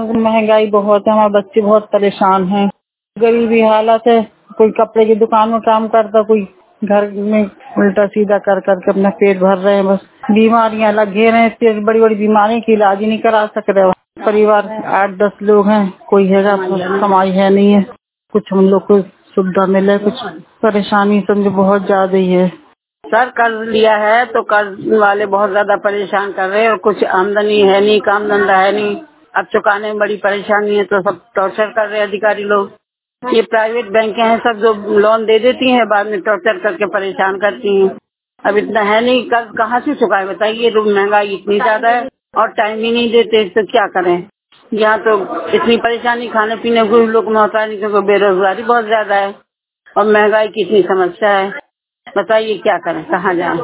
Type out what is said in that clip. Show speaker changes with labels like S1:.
S1: महंगाई बहुत है, हमारे बच्चे बहुत परेशान हैं, गरीबी हालत है। कोई कपड़े की दुकान में काम करता, कोई घर में उल्टा सीधा कर करके अपना पेट भर रहे हैं। बस बीमारियां लगे रहे, इतनी बड़ी बड़ी बीमारियों की इलाज ही नहीं करा सक रहे। परिवार 8-10 लोग हैं, कोई है कमाई है नहीं है, कुछ हम लोग को सुविधा मिले, कुछ परेशानी समझो बहुत ज्यादा ही है।
S2: सर कर्ज लिया है तो कर्ज वाले बहुत ज्यादा परेशान कर रहे हैं और कुछ आमदनी है नहीं, काम धंधा है नहीं। अब चुकाने में बड़ी परेशानी है तो सब टॉर्चर कर रहे हैं अधिकारी लोग। ये प्राइवेट बैंकें हैं सब जो लोन दे देती हैं, बाद में टॉर्चर करके परेशान करती हैं। अब इतना है नहीं, कर्ज कहाँ से चुकाए बताइए। महंगाई इतनी ज्यादा है और टाइम ही नहीं देते, तो क्या करें। यहाँ तो इतनी परेशानी खाने पीने को लोग में होता नहीं, क्योंकि बेरोजगारी बहुत ज्यादा है और महंगाई की इतनी समस्या है। बताइए क्या करें, कहाँ जाएं।